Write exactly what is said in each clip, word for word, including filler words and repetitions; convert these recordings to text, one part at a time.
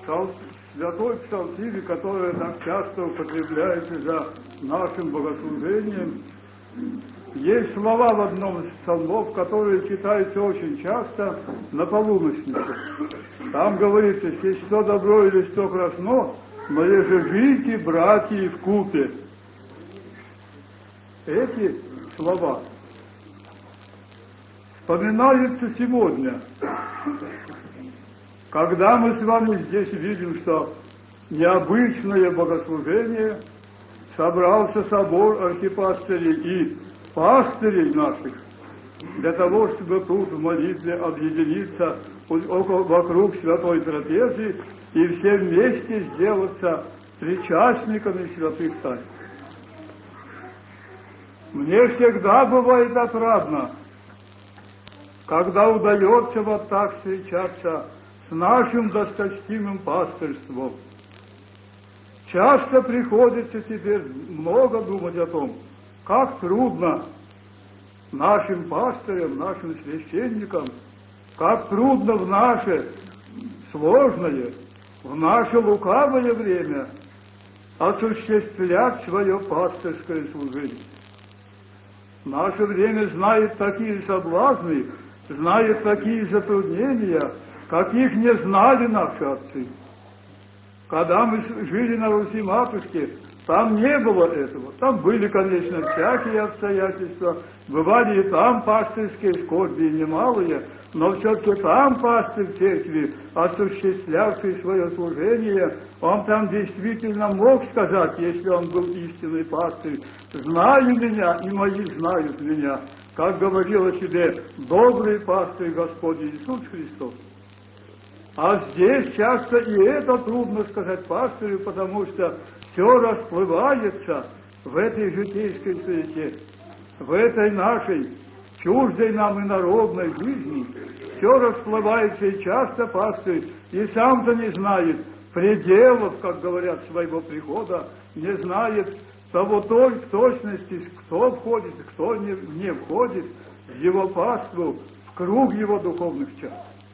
святой псалтире, которая так часто употребляется за нашим богослужением, есть слова в одном из псалмов, которые читаются очень часто на полуночнице. Там говорится: «Если что добро или что красно, но еже живите, братья, вкупе». Эти слова вспоминаются сегодня, когда мы с вами здесь видим, что необычное богослужение, собрался собор архипастырей и пастырей наших для того, чтобы тут в молитве объединиться около, вокруг святой трапезы и все вместе сделаться причастниками святых тайн. Мне всегда бывает отрадно, когда удается вот так встречаться с нашим досточтимым пастырством. Часто приходится теперь много думать о том, как трудно нашим пастырям, нашим священникам, как трудно в наше сложное, в наше лукавое время осуществлять свое пастырское служение. Наше время знает такие соблазны, знает такие затруднения, каких не знали наши отцы. Когда мы жили на Руси-матушке, там не было этого. Там были, конечно, всякие обстоятельства, бывали и там пастырские скорби немалые, но все-таки там пастырь церкви, осуществлявший свое служение, он там действительно мог сказать, если он был истинный пастырь: «Знаю меня, и мои знают меня», как говорил о себе добрый пастырь Господь Иисус Христос. А здесь часто и это трудно сказать пастырю, потому что все расплывается в этой житейской суете, в этой нашей чуждой нам и народной жизни. Все расплывается, и часто пастырь и сам-то не знает пределов, как говорят, своего прихода, не знает того той в точности, кто входит, кто не, не входит в его паству, в круг его духовных чад.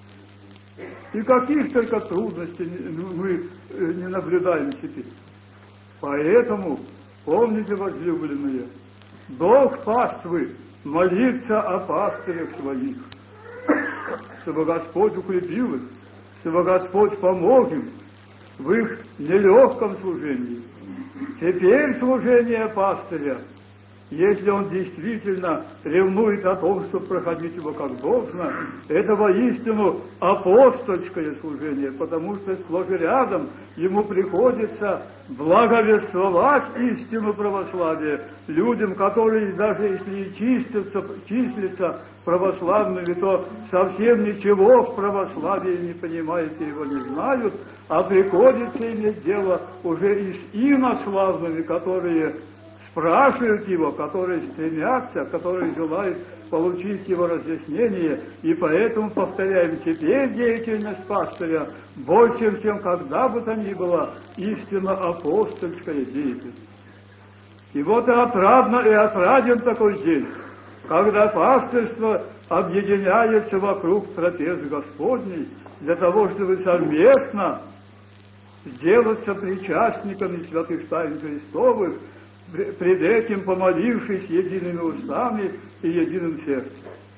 И каких только трудностей мы не наблюдаем теперь. Поэтому, помните, возлюбленные, долг паствы — молиться о пастырях своих, чтобы Господь укрепил их, чтобы Господь помог им в их нелегком служении. Теперь служение пастыря, если он действительно ревнует о том, чтобы проходить его как должно, это воистину апостольское служение, потому что сплошь и рядом ему приходится благовествовать истину православия людям, которые даже если и чистятся, числятся православными, то совсем ничего в православии не понимают и его не знают, а приходится иметь дело уже и с инославными, которые спрашивают его, которые стремятся, которые желают получить его разъяснение, и поэтому, повторяем, теперь деятельность пастыря больше, чем когда бы то ни было, истинно апостольская деятельность. И вот и отрадно, и отраден такой день, когда пастырство объединяется вокруг трапезы Господней для того, чтобы совместно сделаться причастниками святых тайн Христовых, пред этим помолившись едиными устами и единым сердцем.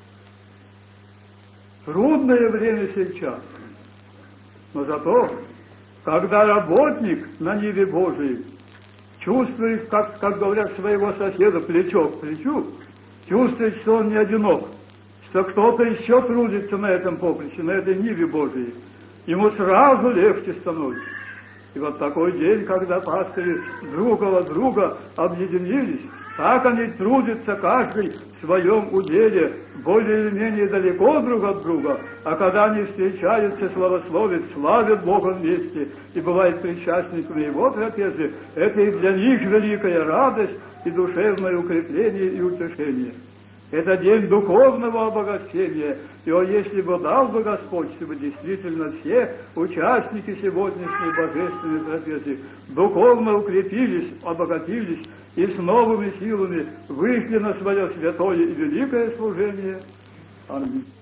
Трудное время сейчас, но зато, когда работник на ниве Божией чувствует, как, как говорят, своего соседа плечо к плечу, чувствует, что он не одинок, что кто-то еще трудится на этом поприще, на этой ниве Божией, ему сразу легче становится. И вот такой день, когда пастыри друг от друга объединились, так они трудятся каждый в своем уделе, более или менее далеко друг от друга, а когда они встречаются, славословят, славят Бога вместе и бывают причастниками Его трапезы, это и для них великая радость и душевное укрепление и утешение. Это день духовного обогащения, и о, если бы дал бы Господь, чтобы действительно все участники сегодняшней божественной трапезы духовно укрепились, обогатились и с новыми силами вышли на свое святое и великое служение. Аминь.